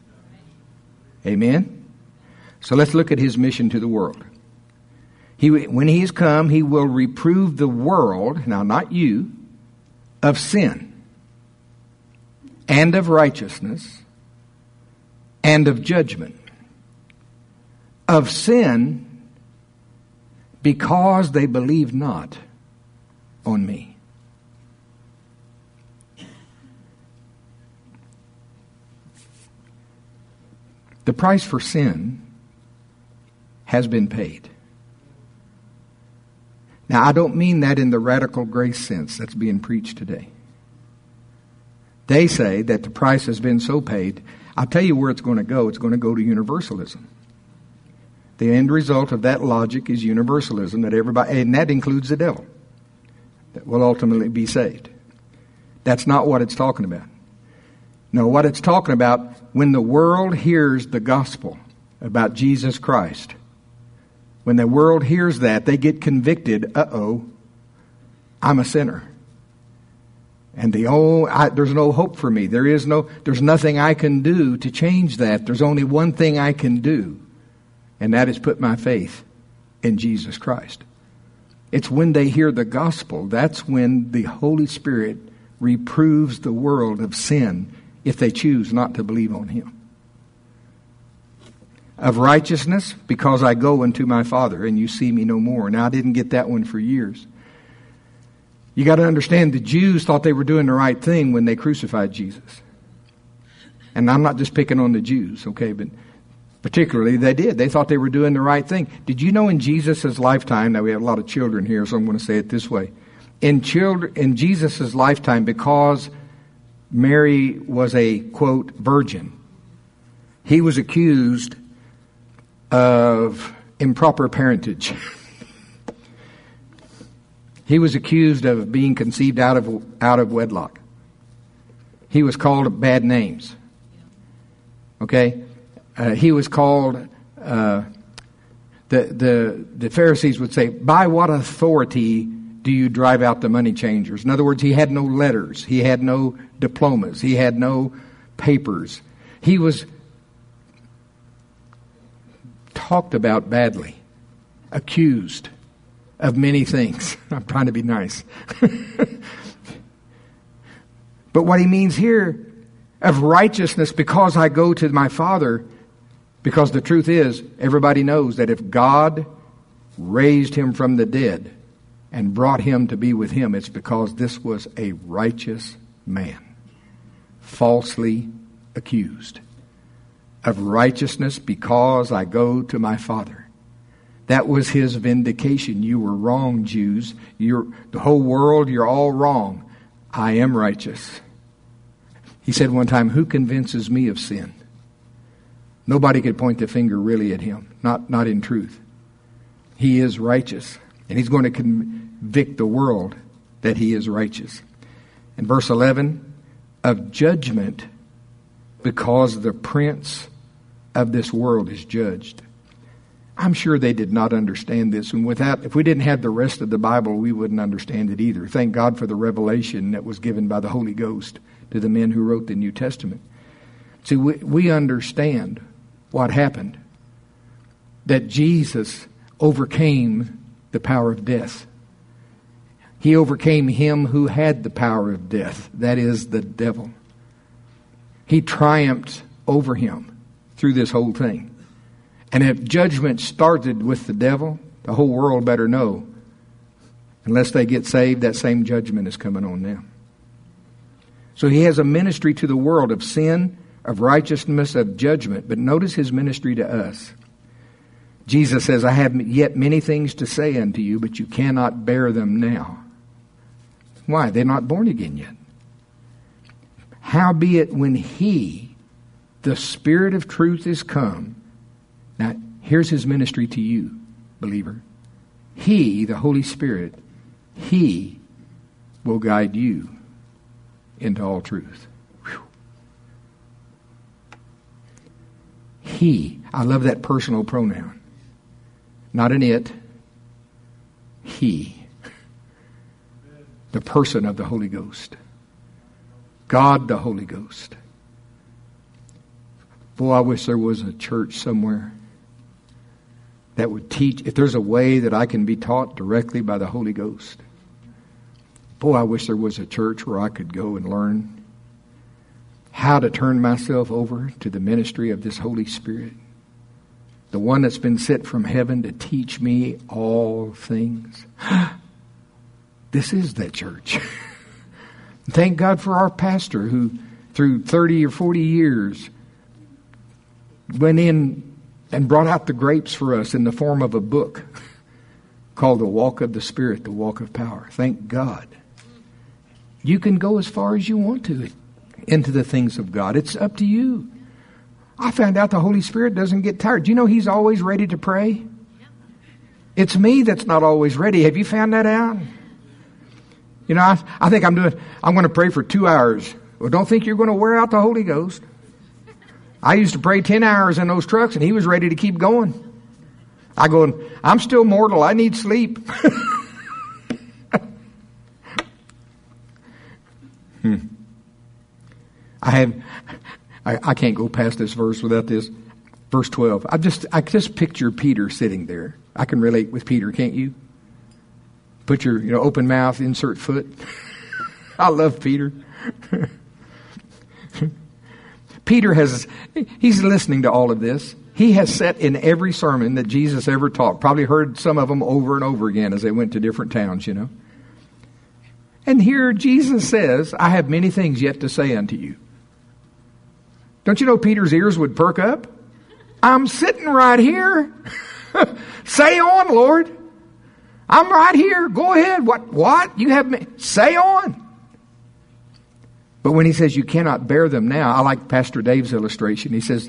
Amen? So let's look at his mission to the world. He, when he is come, he will reprove the world, now not you, of sin and of righteousness and of judgment. Of sin, because they believe not on me. The price for sin has been paid. Now, I don't mean that in the radical grace sense that's being preached today. They say that the price has been so paid. I'll tell you where it's going to go. It's going to go to universalism. The end result of that logic is universalism, that everybody, and that includes the devil, that will ultimately be saved. That's not what it's talking about. No, what it's talking about, when the world hears the gospel about Jesus Christ, when the world hears that, they get convicted. Uh-oh, I'm a sinner. And the oh, I, there's no hope for me. There is no, there's nothing I can do to change that. There's only one thing I can do, and that is put my faith in Jesus Christ. It's when they hear the gospel, that's when the Holy Spirit reproves the world of sin if they choose not to believe on him. Of righteousness, because I go unto my Father, and you see me no more. Now, I didn't get that one for years. You got to understand, the Jews thought they were doing the right thing when they crucified Jesus. And I'm not just picking on the Jews, okay, but particularly they did. They thought they were doing the right thing. Did you know in Jesus' lifetime, now we have a lot of children here, so I'm going to say it this way. In children, in Jesus' lifetime, because Mary was a, quote, virgin, he was accused of improper parentage. He was accused of being conceived out of out of wedlock. He was called bad names. Okay, uh, he was called. Uh, the the the Pharisees would say, "By what authority do you drive out the money changers?" In other words, he had no letters, he had no diplomas, he had no papers. He was talked about badly, accused of many things. I'm trying to be nice. But what he means here, of righteousness, because I go to my Father, because the truth is, everybody knows that if God raised him from the dead and brought him to be with him, it's because this was a righteous man, falsely accused. Of righteousness, because I go to my Father. That was his vindication. You were wrong, Jews. You're, the whole world, you're all wrong. I am righteous. He said one time, who convinces me of sin? Nobody could point the finger really at him. Not, not in truth. He is righteous. And he's going to convict the world that he is righteous. In verse eleven, of judgment, because the prince of this world is judged. I'm sure they did not understand this, and without, if we didn't have the rest of the Bible, we wouldn't understand it either. Thank God for the revelation that was given by the Holy Ghost to the men who wrote the New Testament. See, we, we understand what happened, that Jesus overcame the power of death. He overcame him who had the power of death, that is, the devil. He triumphed over him through this whole thing. And if judgment started with the devil, the whole world better know, unless they get saved, that same judgment is coming on them. So he has a ministry to the world of sin, of righteousness, of judgment. But notice his ministry to us. Jesus says, I have yet many things to say unto you, but you cannot bear them now. Why? They're not born again yet. Howbeit when He, the Spirit of truth, is come. Now, here's His ministry to you, believer. He, the Holy Spirit, He will guide you into all truth. Whew. He. I love that personal pronoun. Not an it. He. The person of the Holy Ghost. God the Holy Ghost. Boy, I wish there was a church somewhere that would teach. If there's a way that I can be taught directly by the Holy Ghost. Boy, I wish there was a church where I could go and learn how to turn myself over to the ministry of this Holy Spirit. The one that's been sent from heaven to teach me all things. This is that church. Thank God for our pastor who, through thirty or forty years, went in and brought out the grapes for us in the form of a book called The Walk of the Spirit, The Walk of Power. Thank God. You can go as far as you want to into the things of God. It's up to you. I found out the Holy Spirit doesn't get tired. Do you know He's always ready to pray? It's me that's not always ready. Have you found that out? You know, I, I think I'm doing, I'm going to pray for two hours. Well, don't think you're going to wear out the Holy Ghost. I used to pray ten hours in those trucks and He was ready to keep going. I go, I'm still mortal. I need sleep. hmm. I have, I, I can't go past this verse without this. Verse twelve. I just, I just picture Peter sitting there. I can relate with Peter, can't you? Put your, you know, open mouth, insert foot. I love Peter. Peter has, he's listening to all of this. He has sat in every sermon that Jesus ever taught. Probably heard some of them over and over again as they went to different towns, you know. And here Jesus says, I have many things yet to say unto you. Don't you know Peter's ears would perk up? I'm sitting right here. Say on, Lord. I'm right here. Go ahead. What? What? You have me. Say on. But when He says you cannot bear them now, I like Pastor Dave's illustration. He says,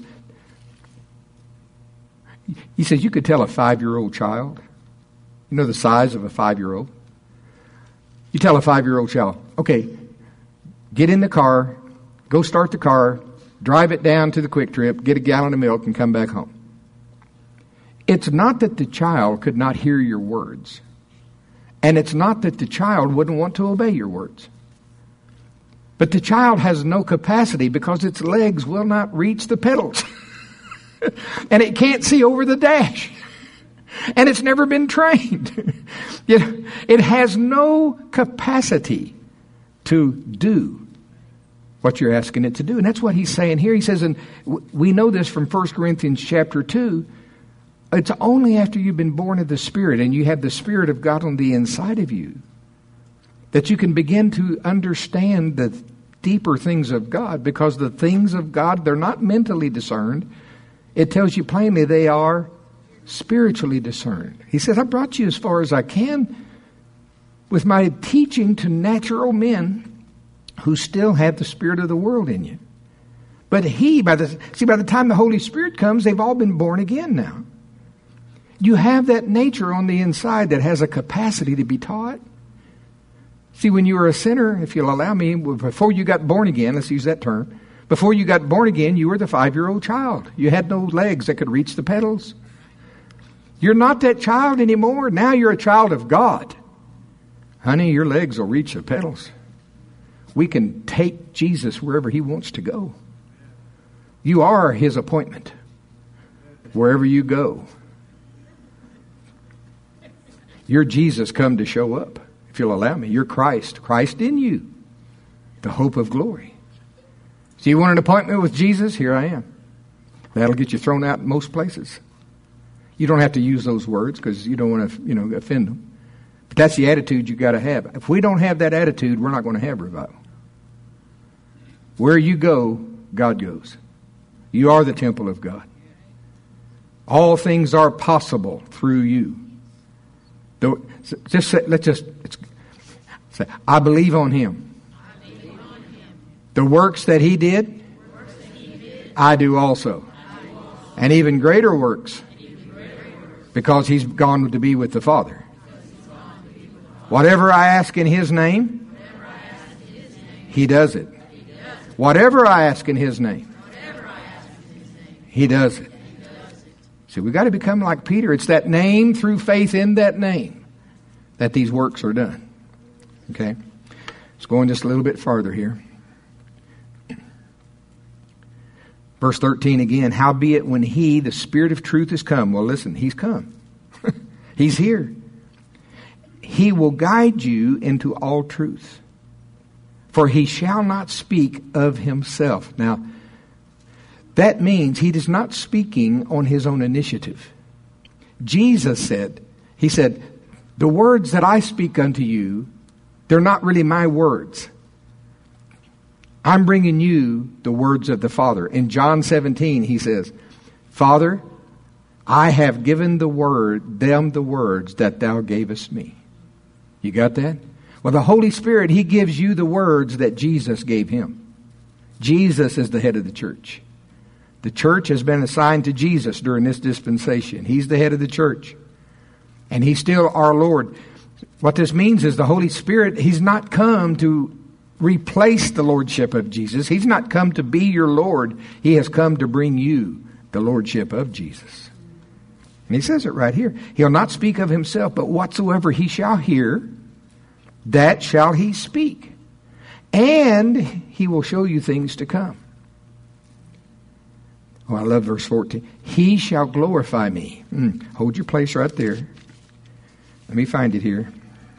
he says you could tell a five-year-old child, you know the size of a five-year-old. You tell a five-year-old child, okay, get in the car, go start the car, drive it down to the Quick Trip, get a gallon of milk, and come back home. It's not that the child could not hear your words. And it's not that the child wouldn't want to obey your words. But the child has no capacity because its legs will not reach the pedals. And it can't see over the dash. And it's never been trained. You know, it has no capacity to do what you're asking it to do. And that's what He's saying here. He says, and we know this from First Corinthians chapter two, it's only after you've been born of the Spirit and you have the Spirit of God on the inside of you that you can begin to understand the deeper things of God, because the things of God, they're not mentally discerned. It tells you plainly they are spiritually discerned. He says, I brought you as far as I can with my teaching to natural men who still have the spirit of the world in you. But he, by the see, by the time the Holy Spirit comes, they've all been born again now. You have that nature on the inside that has a capacity to be taught. See, when you were a sinner, if you'll allow me, before you got born again, let's use that term, before you got born again, you were the five-year-old child. You had no legs that could reach the pedals. You're not that child anymore. Now you're a child of God. Honey, your legs will reach the pedals. We can take Jesus wherever He wants to go. You are His appointment. Wherever you go. You're Jesus come to show up. If you'll allow me, you're Christ. Christ in you. The hope of glory. So you want an appointment with Jesus? Here I am. That'll get you thrown out in most places. You don't have to use those words because you don't want to, you know, offend them. But that's the attitude you got to have. If we don't have that attitude, we're not going to have revival. Where you go, God goes. You are the temple of God. All things are possible through you. Just say, let's just. It's, Say, I believe on him. I believe on him. The works that he did, Works that he did, I do also. I do also. And even greater works, And even greater works, because he's gone to be with the Father. because he's gone to be with the Father. Whatever I ask in his name, Whatever I ask in his name, he does it. he does it. Whatever I ask in his name, Whatever I ask in his name, he does it. he does it. See, we've got to become like Peter. It's that name through faith in that name that these works are done. Okay? Let's go on just a little bit farther here. Verse thirteen again, howbeit when he, the Spirit of truth, is come. Well, listen, he's come. He's here. He will guide you into all truth. For he shall not speak of himself. Now, that means he is not speaking on his own initiative. Jesus said, he said, the words that I speak unto you, they're not really my words. I'm bringing you the words of the Father. In John seventeen, he says, Father, I have given the word, them the words that thou gavest me. You got that? Well, the Holy Spirit, he gives you the words that Jesus gave him. Jesus is the head of the church. The church has been assigned to Jesus during this dispensation. He's the head of the church. And he's still our Lord. What this means is the Holy Spirit, he's not come to replace the lordship of Jesus. He's not come to be your Lord. He has come to bring you the lordship of Jesus. And he says it right here. He'll not speak of himself, but whatsoever he shall hear, that shall he speak. And he will show you things to come. Oh, I love verse fourteen. He shall glorify me. Mm, hold your place right there. Let me find it here.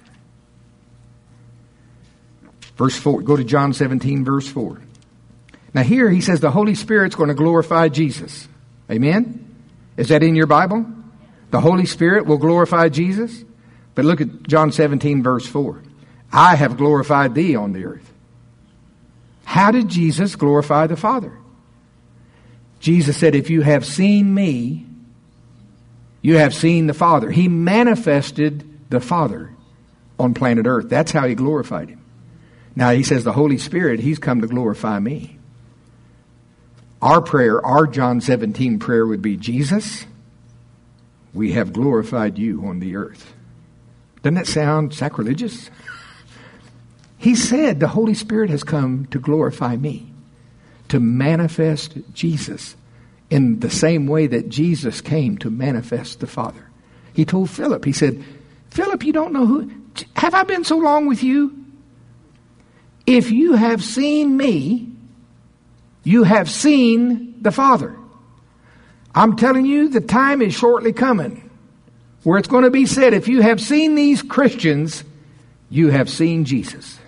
Verse four. Go to John seventeen, verse four. Now here he says the Holy Spirit's going to glorify Jesus. Amen? Is that in your Bible? The Holy Spirit will glorify Jesus? But look at John seventeen, verse four. I have glorified thee on the earth. How did Jesus glorify the Father? Jesus said, if you have seen me, you have seen the Father. He manifested the Father on planet Earth. That's how he glorified him. Now he says the Holy Spirit, he's come to glorify me. Our prayer, our John seventeen prayer would be, Jesus, we have glorified you on the earth. Doesn't that sound sacrilegious? He said the Holy Spirit has come to glorify me, to manifest Jesus in the same way that Jesus came to manifest the Father. He told Philip, he said, Philip, you don't know who, have I been so long with you? If you have seen me, you have seen the Father. I'm telling you, the time is shortly coming where it's going to be said, if you have seen these Christians, you have seen Jesus.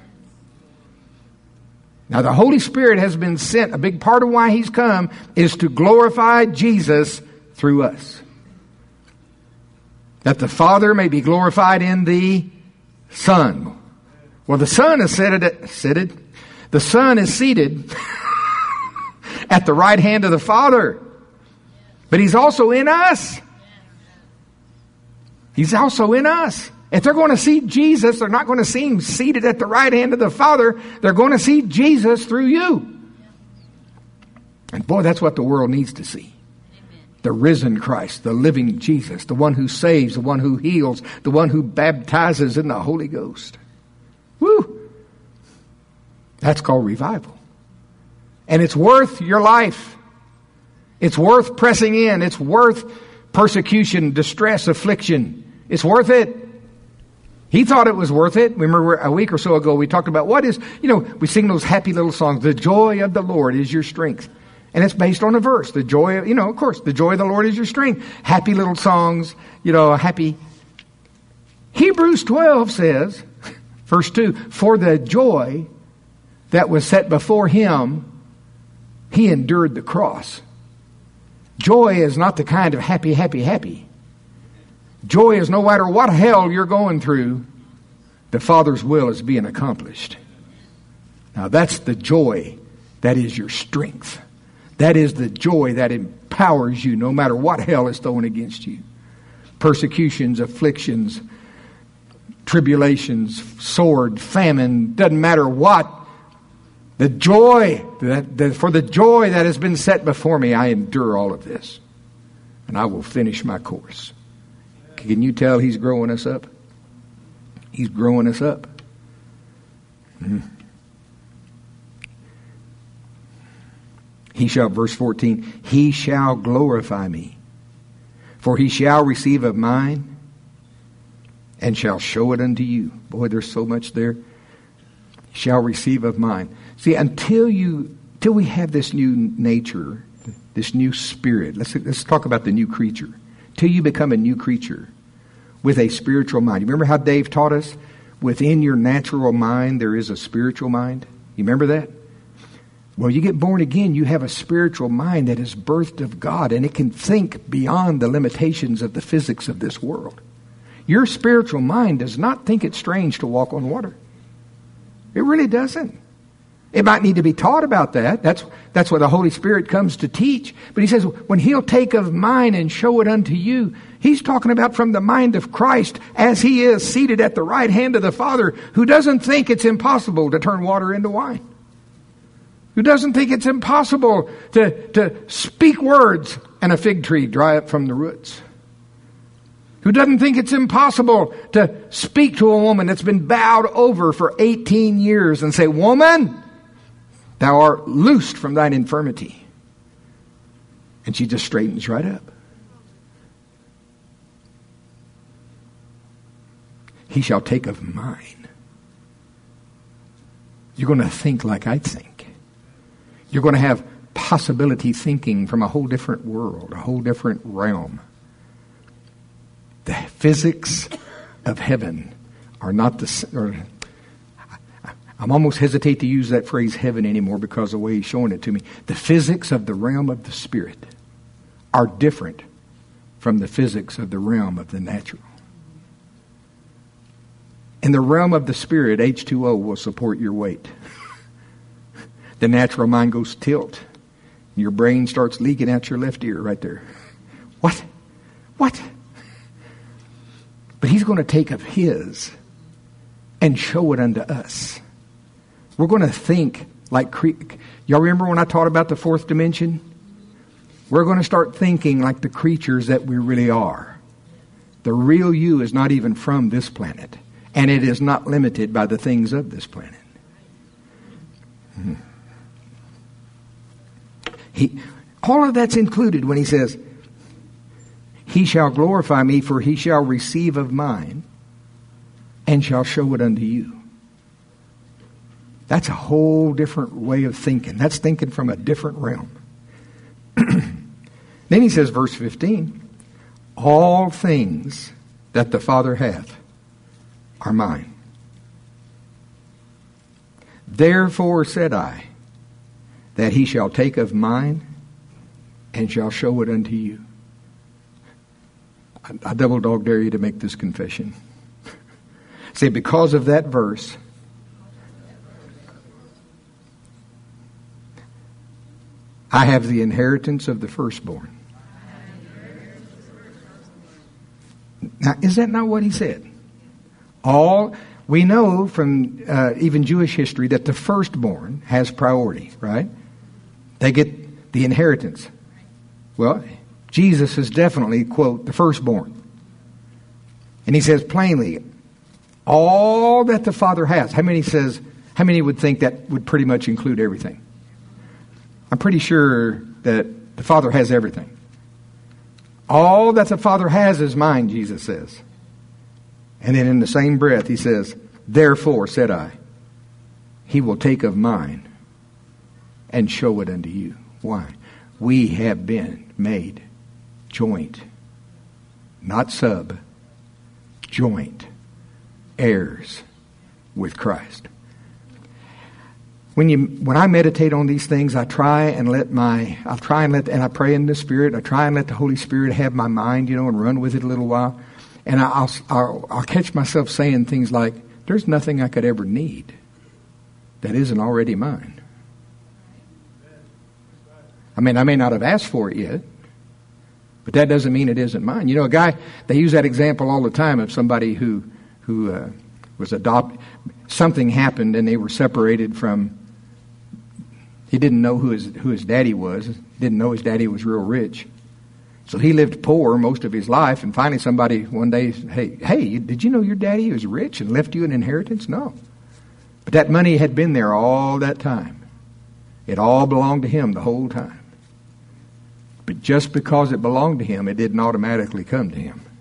Now, the Holy Spirit has been sent. A big part of why he's come is to glorify Jesus through us. That the Father may be glorified in the Son. Well, the Son is seated, seated. The Son is seated at the right hand of the Father. But he's also in us. He's also in us. If they're going to see Jesus, they're not going to see him seated at the right hand of the Father. They're going to see Jesus through you. And boy, that's what the world needs to see. The risen Christ, the living Jesus, the one who saves, the one who heals, the one who baptizes in the Holy Ghost. Woo! That's called revival. And it's worth your life. It's worth pressing in. It's worth persecution, distress, affliction. It's worth it. He thought it was worth it. Remember a week or so ago we talked about what is, you know, we sing those happy little songs. The joy of the Lord is your strength. And it's based on a verse. The joy, of, you know, of course, the joy of the Lord is your strength. Happy little songs, you know, happy. Hebrews twelve says, verse two, for the joy that was set before him, he endured the cross. Joy is not the kind of happy, happy, happy. Joy is no matter what hell you're going through, the Father's will is being accomplished. Now that's the joy that is your strength. That is the joy that empowers you no matter what hell is thrown against you. Persecutions, afflictions, tribulations, sword, famine, doesn't matter what. The joy, that, that, for the joy that has been set before me, I endure all of this. And I will finish my course. Can you tell he's growing us up? He's growing us up. Mm-hmm. He shall, verse fourteen, he shall glorify me, for he shall receive of mine and shall show it unto you. Boy, there's so much there. Shall receive of mine. See, until you, until we have this new nature, this new spirit, let's, let's talk about the new creature. Till you become a new creature with a spiritual mind. You remember how Dave taught us? Within your natural mind, there is a spiritual mind. You remember that? Well, you get born again, you have a spiritual mind that is birthed of God, and it can think beyond the limitations of the physics of this world. Your spiritual mind does not think it's strange to walk on water. It really doesn't. It might need to be taught about that. That's, that's what the Holy Spirit comes to teach. But he says, when he'll take of mine and show it unto you, he's talking about from the mind of Christ as he is seated at the right hand of the Father, who doesn't think it's impossible to turn water into wine. Who doesn't think it's impossible to, to speak words and a fig tree dry up from the roots. Who doesn't think it's impossible to speak to a woman that's been bowed over for eighteen years and say, woman, thou art loosed from thine infirmity. And she just straightens right up. He shall take of mine. You're going to think like I think. You're going to have possibility thinking from a whole different world, a whole different realm. The physics of heaven are not the... Or, I'm almost hesitate to use that phrase heaven anymore because of the way he's showing it to me. The physics of the realm of the Spirit are different from the physics of the realm of the natural. In the realm of the Spirit, H two O will support your weight. The natural mind goes tilt. Your brain starts leaking out your left ear right there. What? What? But he's going to take of his and show it unto us. We're going to think like... Cre- Y'all remember when I taught about the fourth dimension? We're going to start thinking like the creatures that we really are. The real you is not even from this planet. And it is not limited by the things of this planet. Mm-hmm. He, all of that's included when he says, he shall glorify me, for he shall receive of mine and shall show it unto you. That's a whole different way of thinking. That's thinking from a different realm. Then he says, verse fifteen, all things that the Father hath are mine. Therefore said I, that he shall take of mine and shall show it unto you. I, I double dog dare you to make this confession. Say, because of that verse, I have the inheritance of the firstborn. Now, is that not what he said? All... We know from uh, even Jewish history that the firstborn has priority, right? They get the inheritance. Well, Jesus is definitely, quote, the firstborn. And he says plainly, all that the Father has. How many says, how many would think that would pretty much include everything? I'm pretty sure that the Father has everything. All that the Father has is mine, Jesus says. And then in the same breath, he says, therefore, said I, he will take of mine and show it unto you. Why? We have been made joint, not sub, joint heirs with Christ. When you, when I meditate on these things, I try and let my, I try and let, and I pray in the Spirit, I try and let the Holy Spirit have my mind, you know, and run with it a little while. And I'll, I'll, I'll catch myself saying things like, there's nothing I could ever need that isn't already mine. I mean, I may not have asked for it yet, but that doesn't mean it isn't mine. You know, a guy, they use that example all the time of somebody who, who uh, was adopted. Something happened and they were separated from, he didn't know who his, who his daddy was, didn't know his daddy was real rich. So he lived poor most of his life, and finally somebody one day said, hey, hey, did you know your daddy was rich and left you an inheritance? No. But that money had been there all that time. It all belonged to him the whole time. But just because it belonged to him, it didn't automatically come to him.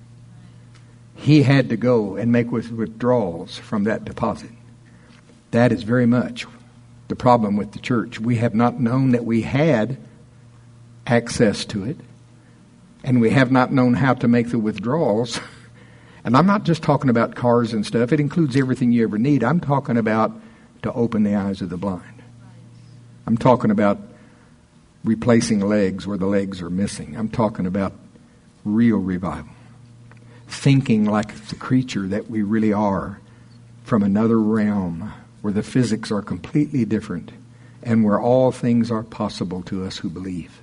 He had to go and make withdrawals from that deposit. That is very much the problem with the church. We have not known that we had access to it, and we have not known how to make the withdrawals. And I'm not just talking about cars and stuff. It includes everything you ever need. I'm talking about to open the eyes of the blind. I'm talking about replacing legs where the legs are missing. I'm talking about real revival. Thinking like the creature that we really are from another realm where the physics are completely different and where all things are possible to us who believe.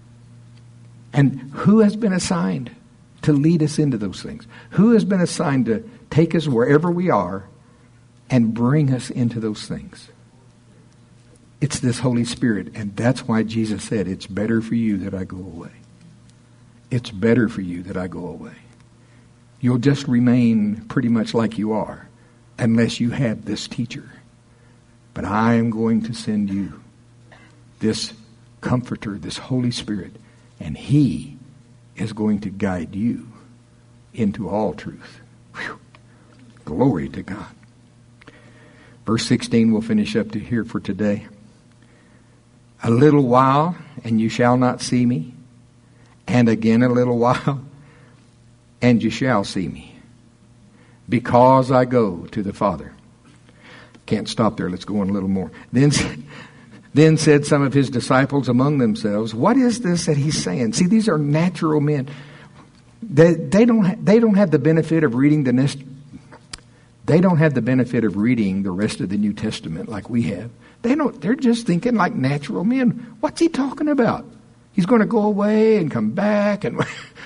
And who has been assigned to lead us into those things? Who has been assigned to take us wherever we are and bring us into those things? It's this Holy Spirit. And that's why Jesus said, it's better for you that I go away. It's better for you that I go away. You'll just remain pretty much like you are unless you have this teacher. But I am going to send you this Comforter, this Holy Spirit, and He is going to guide you into all truth. Whew. Glory to God. Verse sixteen, we'll finish up to here for today. A little while, and you shall not see me. And again a little while, and you shall see me. Because I go to the Father. Can't stop there. Let's go on a little more. Then, then said some of his disciples among themselves, what is this that he's saying? See, these are natural men. They, they don't ha- they don't have the benefit of reading the next. They don't have the benefit of reading the rest of the New Testament like we have. They don't. They're just thinking like natural men. What's he talking about? He's going to go away and come back and.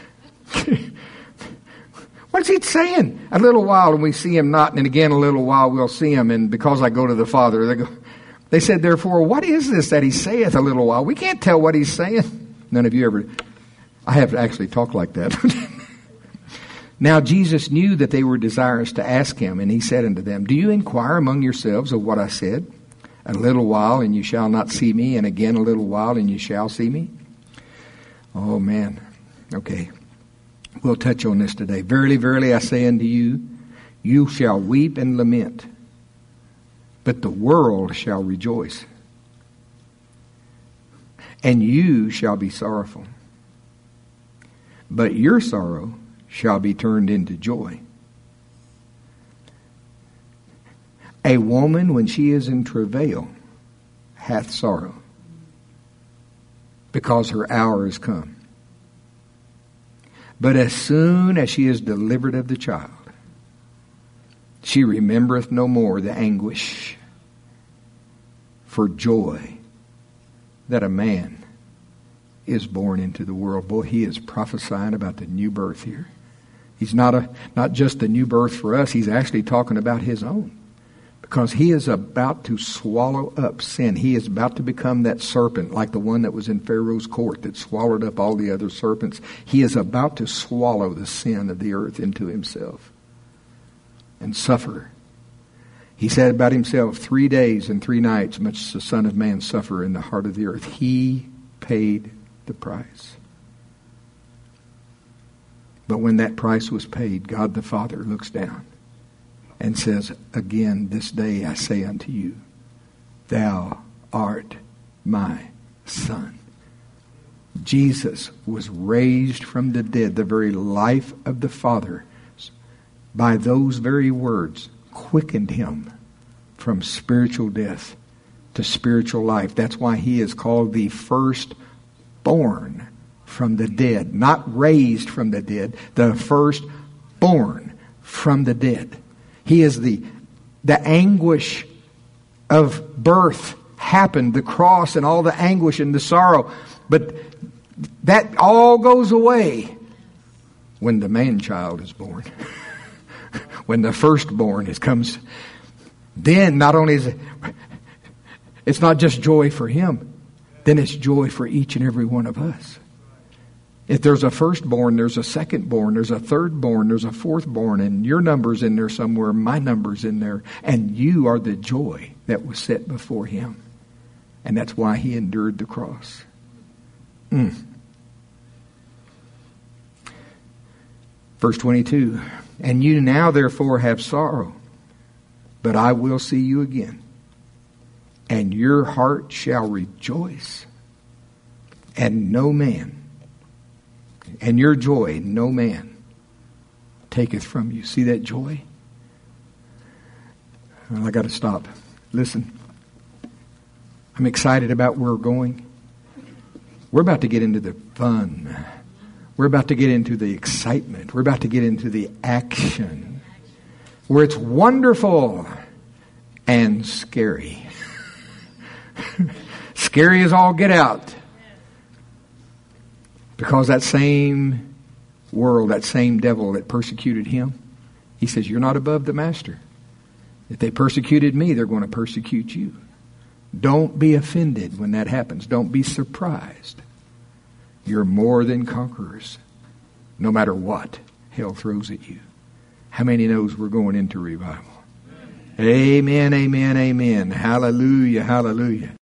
What's he saying? A little while and we see him not, and again a little while we'll see him, and because I go to the Father. They go. They said, therefore, what is this that he saith a little while? We can't tell what he's saying. None of you ever. I have actually talked like that. Now Jesus knew that they were desirous to ask him, and he said unto them, do you inquire among yourselves of what I said? A little while and you shall not see me, and again a little while and you shall see me. Oh man. Okay. We'll touch on this today. Verily, verily, I say unto you, you shall weep and lament, but the world shall rejoice. And you shall be sorrowful, but your sorrow shall be turned into joy. A woman, when she is in travail, hath sorrow, because her hour is come. But as soon as she is delivered of the child, she remembereth no more the anguish for joy that a man is born into the world. Boy, he is prophesying about the new birth here. He's not a not just the new birth for us. He's actually talking about his own. Because he is about to swallow up sin. He is about to become that serpent like the one that was in Pharaoh's court that swallowed up all the other serpents. He is about to swallow the sin of the earth into himself and suffer. He said about himself, three days and three nights must the Son of Man suffer in the heart of the earth. He paid the price. But when that price was paid, God the Father looks down and says, again, this day I say unto you, thou art my Son. Jesus was raised from the dead. The very life of the Father, by those very words, quickened him from spiritual death to spiritual life. That's why he is called the firstborn from the dead. Not raised from the dead, the firstborn from the dead. He is the, the anguish of birth happened, the cross and all the anguish and the sorrow. But that all goes away when the man-child is born. when the firstborn is comes, then not only is it, it's not just joy for him, then it's joy for each and every one of us. If there's a firstborn, there's a secondborn, there's a thirdborn, there's a fourthborn, and your number's in there somewhere, my number's in there, and you are the joy that was set before him. And that's why he endured the cross. Mm. Verse twenty-two, and you now therefore have sorrow, but I will see you again, and your heart shall rejoice, and no man, and your joy no man taketh from you. See that joy? Well, I got to stop. Listen, I'm excited about where we're going. We're about to get into the fun. We're about to get into the excitement. We're about to get into the action, where it's wonderful and scary. Scary as all get out. Because that same world, that same devil that persecuted him, he says, you're not above the master. If they persecuted me, they're going to persecute you. Don't be offended when that happens. Don't be surprised. You're more than conquerors, no matter what hell throws at you. How many knows we're going into revival? Amen, amen, amen. Hallelujah, hallelujah.